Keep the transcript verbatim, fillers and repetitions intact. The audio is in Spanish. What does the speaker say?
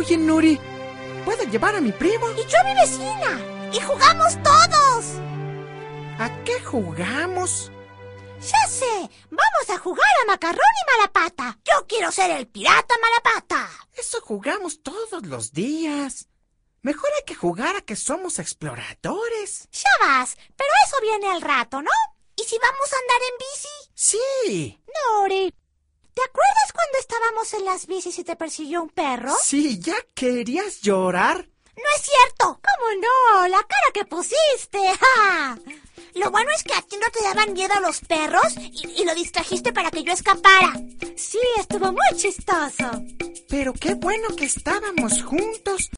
Oye, Nuri, ¿puedo llevar a mi primo? Y yo a mi vecina. Y jugamos todos. ¿A qué jugamos? Ya sé, vamos a jugar a macarrón y malapata. Yo quiero ser el pirata malapata. Eso jugamos todos los días. Mejor hay que jugar a que somos exploradores. Ya vas, pero eso viene al rato, ¿no? ¿Y si vamos a andar en bici? Sí. Nuri, ¿te acuerdas cuando estábamos en las bicis y te persiguió un perro? Sí, ¿ya querías llorar? ¡No es cierto! ¿Cómo no? ¡La cara que pusiste! ¡Ja! Lo bueno es que a ti no te daban miedo los perros y, y lo distrajiste para que yo escapara. Sí, estuvo muy chistoso. Pero qué bueno que estábamos juntos.